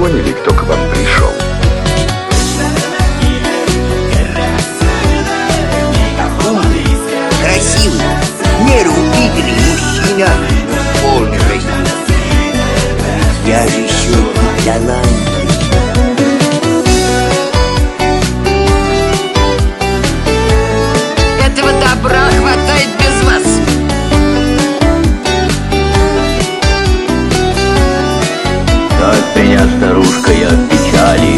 поняли, кто к вам пришел? Умный, красивый, в меру убедительный мужчина, но полный жизни. Я же еще талантлив. Этого добра хватает без вас. От меня, старушка, я в печали.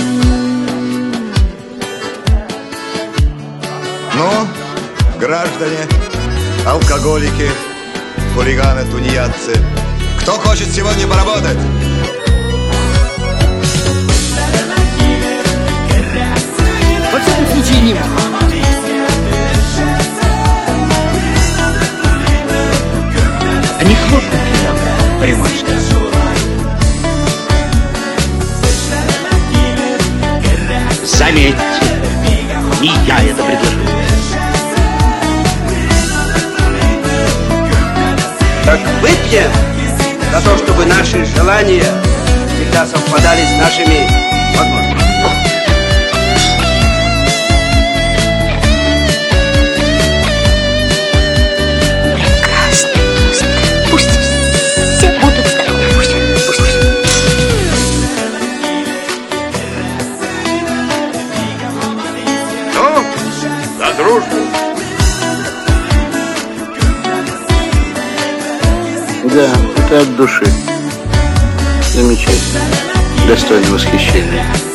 Ну, граждане, алкоголики, хулиганы, тунеядцы, кто хочет сегодня поработать? Во всяком случае, не могу. Они хлопнут нам, примочка. Заметьте, не я это предложил. Так выпьем за то, чтобы наши желания всегда совпадали с нашими возможностями. Пусть все будут здоровы. Пусть. Ну, за дружбу. Да, это от души. Замечательно. Достойно восхищения.